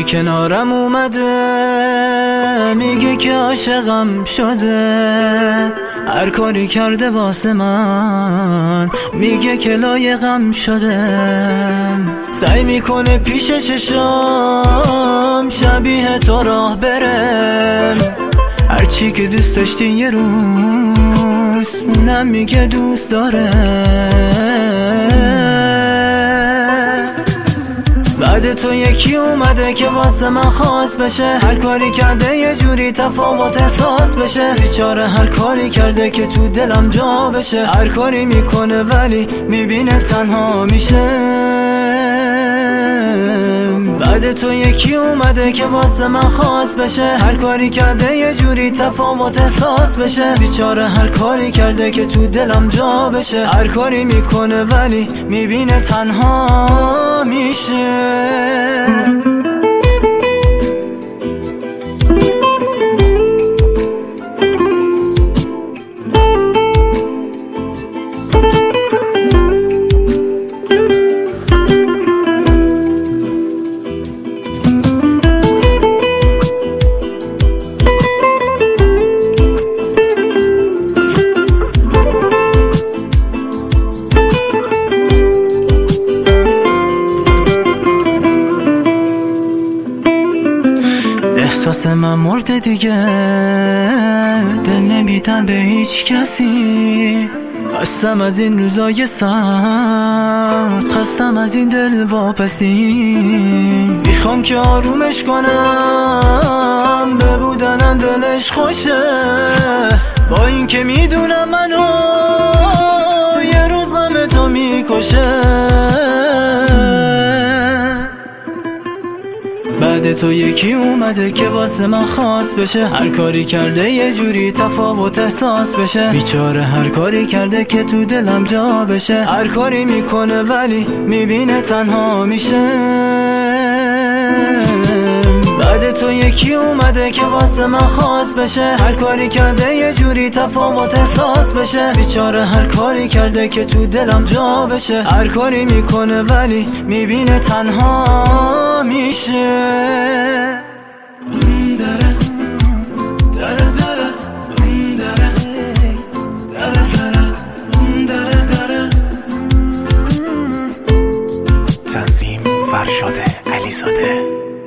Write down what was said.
کنارم اومده میگه که عاشقم شده، هر کاری کرده واسه من میگه که لایقم شده. سعی میکنه پیش چشام شبیه تو راه برم، هرچی که دوست داشتی یه روز اونم میگه دوست داره. بعد تو یکی اومده که واسه من خاص بشه، هر کاری کرده یه جوری تفاوت احساس بشه. بیچاره هر کاری کرده که تو دلم جا بشه، هر کاری میکنه ولی میبینه تنها میشه. بعد تو یکی اومده که واسه من خاص بشه، هر کاری کرده یه جوری تفاوت احساس بشه. بیچاره هر کاری کرده که تو دلم جا بشه، هر کاری میکنه ولی میبینه تنها میشه. احساس من مرده دیگه، دل نمیدم به هیچ کسی. خستم از این روزای سرد، خستم از این دل واپسی. میخوام که آرومش کنم، به بودنم دلش خوشه. با این که میدونم منو یه روز غم تو میکشه. بعد تو یکی اومده که واسه من خاص بشه، هر کاری کرده یه جوری تفاوت احساس بشه. بیچاره هر کاری کرده که تو دلم جا بشه، هر کاری میکنه ولی میبینه تنها میشه. بعد تو یکی اومده که واسه من خاص بشه، هر کاری کرده یه جوری تفاوت احساس بشه. بیچاره هر کاری کرده که تو دلم جا بشه، هر کاری میکنه ولی میبینه تنها میشه. تنظیم فرشاد علیزاده.